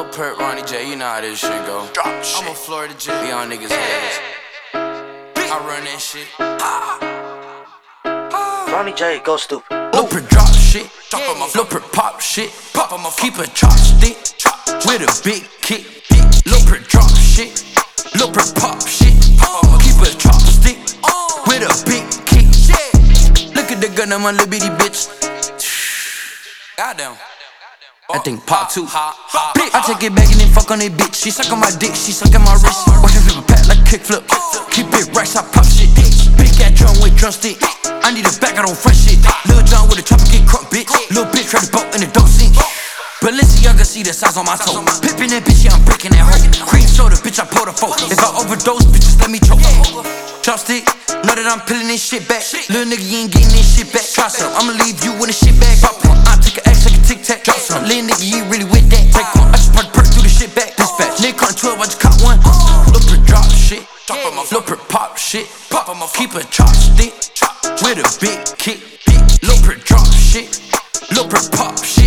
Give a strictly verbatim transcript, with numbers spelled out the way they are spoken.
Lil Perk, Ronnie J, you know how this shit go. Drop shit. I'm a Florida J. Be on niggas' heads. I run that shit. Ronnie J, go stupid. Lil Perk drop shit. Lil Perk pop shit. Pop on my keep a chopstick with a big kick. Lil Perk drop shit. Lil Perk pop shit. Keep a chopstick with a big kick. Look at the gun on my little bitty bitch. Goddamn. I think pop too. Bitch, I take it back and then fuck on that bitch. She suck on my dick, she suck on my wrist. Watch her flip a pack like a kickflip. Keep it right, I pop shit. Big cat drum with drumstick. I need a back, I don't fresh shit. Lil John with a chopper get crunk, bitch. Lil bitch try to boat in the dope sink. Balenciaga see the size on my toe. Pippin' that bitch, yeah, I'm breaking that hoe. Cream soda, bitch, I pulled a folk. If I overdose, bitches let me choke. Chopstick, know that I'm peeling this shit back. Lil nigga, you ain't getting this shit back. Try some, I'ma leave you with a shit bag. Pop one, I take an X like a tic tac. Drop some, lil nigga, you ain't really with that. Take one, I just put perk through the shit back. Dispatch, nigga on twelve, I just caught one. Lil Perk drop shit, Lil Perk pop shit. Pop on my keep a chopstick with a big kick. Lil Perk drop shit, Lil Perk pop shit.